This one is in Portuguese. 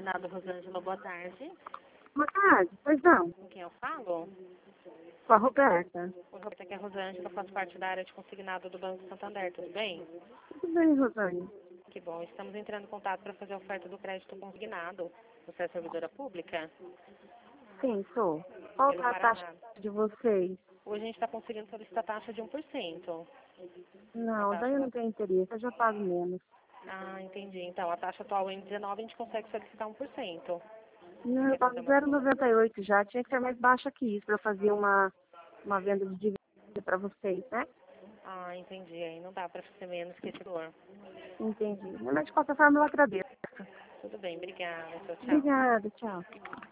Consignado Rosângela, boa tarde. Boa tarde, pois não, Com quem eu falo? com a Roberta. O Roberto aqui é a Rosângela, faço parte da área de consignado do Banco Santander, tudo bem? Tudo bem, Rosane? Que bom, estamos entrando em contato para fazer a oferta do crédito consignado. Você é servidora pública? Sim, sou. Qual Pelo é a taxa Paraná. de vocês? Hoje a gente está conseguindo solicitar a taxa de 1%. A Não, daí taxa eu da... não tenho interesse, eu já pago menos. Ah, entendi. Então, a taxa atual em 19 a gente consegue solicitar 1%. Não, eu Quer fazer pago uma... 0,98 já, tinha que ser mais baixa que isso para fazer uma venda de dívida para vocês, né? Ah, entendi. Aí não dá para ser menos que esse valor. Entendi. Mas de qualquer forma eu agradeço. Tudo bem, obrigada. Tchau, tchau. Obrigada, tchau.